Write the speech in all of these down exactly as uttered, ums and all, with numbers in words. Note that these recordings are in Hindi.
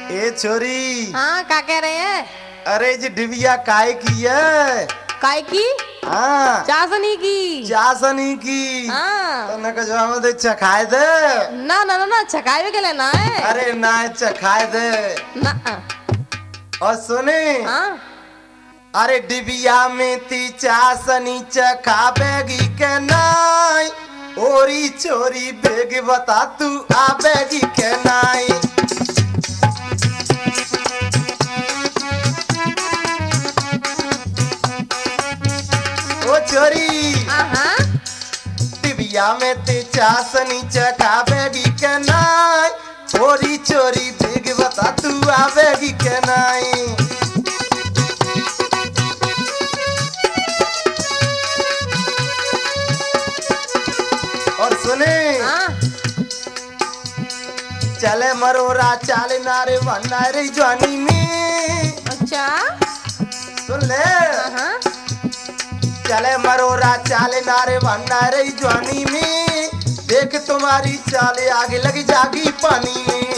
ए छोरी। हाँ क्या कह रहे हैं? अरे जी डिबिया काय की है? काय की? हाँ चाशनी की। चाशनी की। हाँ तो न कजवा दे चखाए दे। ना ना ना ना चखाए के लिए ना है। अरे ना चखाए दे ना। और सुने। हाँ अरे डिबिया में ती चाशनी चखाबेगी के नाई। ओरी चोरी बेग बता तू आबेगी के नाई। ओ चोरी। हाँ डिबिया में ते चाशनी चखाबेगी के नाई। ओरी चोरी बेग बता तू आबेगी के नाई। और सुने। हाँ चले मरोरा चाले नारे भंडारे जवानी में। अच्छा सुन ले। हाँ चले मरोरा चाले नारे भंडारे जवानी में। देख तुम्हारी चाले आगे लग जागी पानी में।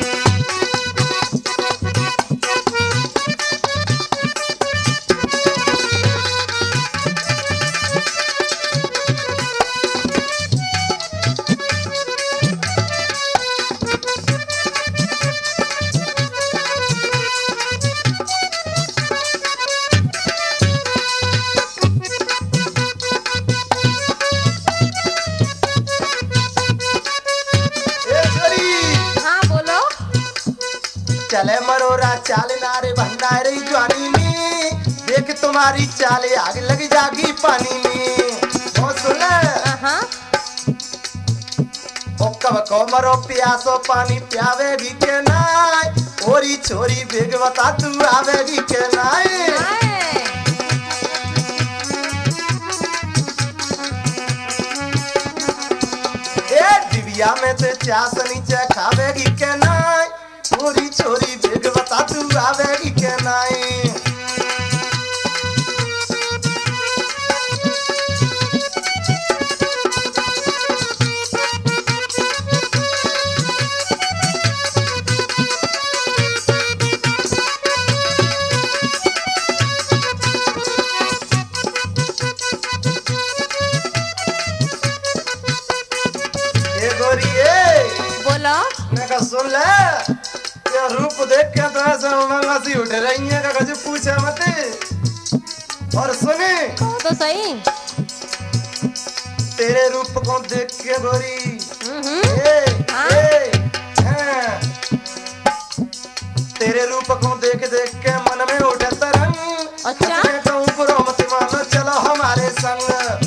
चले मरोरा चाले नारे भंडारे जवानी में। देख तुम्हारी चाले आग लग जागी पानी में। ओ सुन। हाँ ओ कब को मरो प्यासो पानी प्यावेगी के नाय। ओरी छोरी बेग बता तू आवेगी के नाय। ए डिबिया में ते चाशनी चखावेगी के नाय। छोरी छोरी बेग बता तू आवेगी के नाई। ए गोरी ए बोलो। मैं का सुन ले। ये रूप देख के तो ऐसे उमंग सी उठ रही है का कुछ पूछे मत। और सुने। तो सही। तेरे रूप को देख के गोरी। हम्म ए, हाँ? ए, हाँ। तेरे रूप को देख देख के मन में उठे तरंग। अच्छा हंसने का ऊपर मत मानो चलो हमारे संग।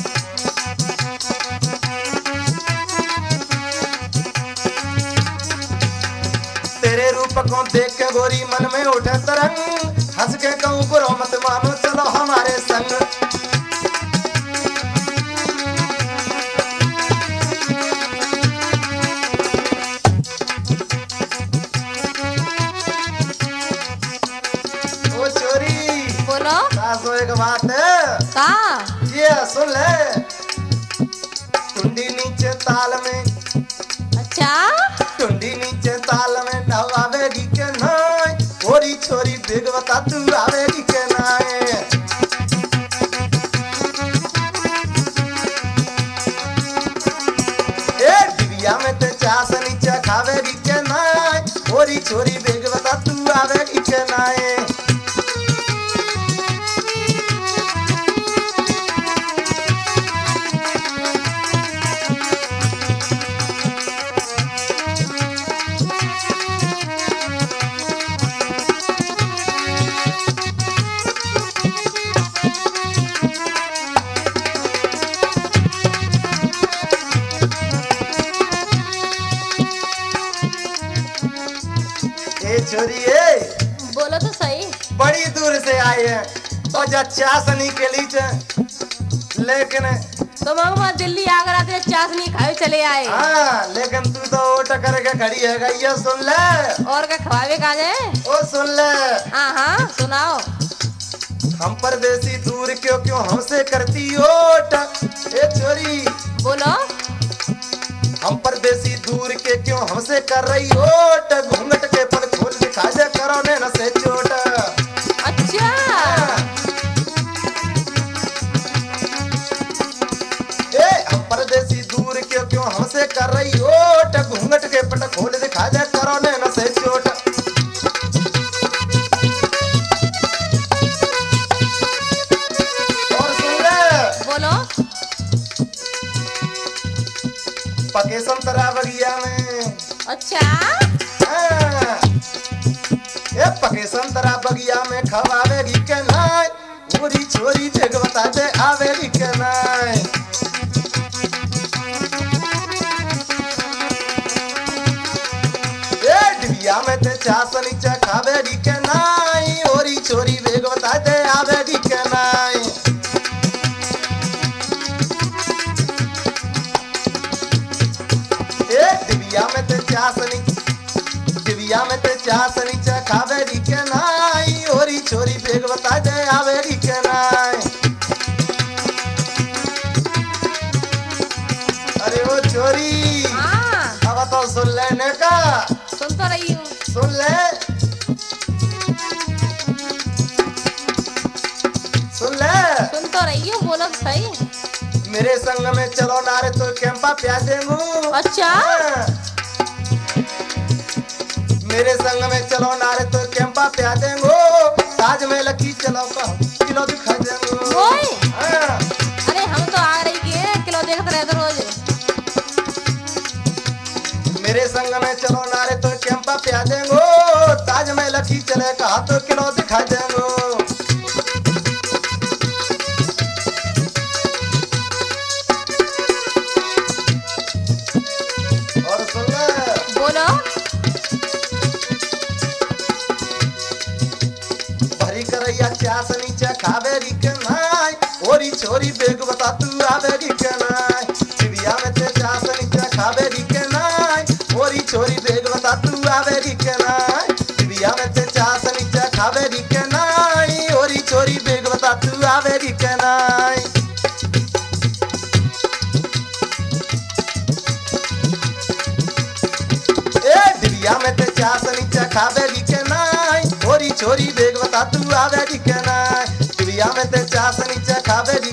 तेरे रूप को देख के गोरी मन में उठे तरंग। हंस के कहूँ बुरो मत मानो चलो हमारे संग। ओ चोरी। बोलो। सासो एक बात है। का? ये सुन ले। टुंडी नीचे ताल में। अच्छा टुंडी नीचे ताल में नवावेगी के नाय। ओरी छोरी बेग बता तू आवेगी के नाय। ए डिबिया में ते चाशनी चखावेगी के नाय। ओरी छोरी बेग बता तू आवेगी के नाय। ए छोरी ए बोलो तो सही। बड़ी दूर से आए हैं और जा चाशनी के लिए। लेकिन तो मम्मा दिल्ली आगरा से चाशनी खाए चले आए। हाँ लेकिन तू तो ओट करके खड़ी है गई है। सुन ले। और क्या खवावे का जाए? ओ सुन ले। हाँ हाँ सुनाओ। हम परदेसी दूर क्यों क्यों हमसे करती ओट। ए छोरी बोलो। हम परदेसी दूर के क्यों हमसे कर रही ओट। घूंघट के पल खोल दिखा अच्छा हाँ। ए पके संतरा बगिया में खवावेगी के नाय ओरी छोरी बेग बता दे आवेगी के नाय ए डिबिया में ते चासनी चखावेगी के नाय ओरी छोरी बेग बता दे आवेगी के नाय ए डिबिया में ते चासनी डिबिया में ते चासनी चखावेगी के नाय ओरी छोरी बेग बता दे आवेगी के नाय अरे ओ छोरी हाँ अब तो सुन लेने का सुन तो रही हूँ। सुन ले सुन ले सुन तो रही हूँ, बोलो तो सही। मेरे संग में चलो नारे तो कैंपा प्या देंगू अच्छा हाँ। मेरे संग में चलो नारे तो कैंपा प्या देंगो ताज में लकी चलो का किलो दिखा देंगो ओए हाँ। अरे हम तो आ रही के किलो देखते रहते रोज। मेरे संग में चलो नारे तो कैंपा प्या देंगो ताज में लकी चले कहा तो किलो दिखा देंगो और सुन ले बोलो भरी करैया चासनी चखावेगी के नाय ओरी छोरी बेग बता तू आवेगी के नाय डिबिया में ते चासनी चखावेगी के नाय ओरी छोरी बेग बता तू आवेगी के नाय डिबिया में ते चासनी चखावेगी के नाय ओरी छोरी बेग बता तू आवेगी के नाय ए डिबिया में ते चासनी चखावेगी के नाय ओरी छोरी बेग बता तू आवेगी के नाय डिबिया में ते चासनी चखावेगी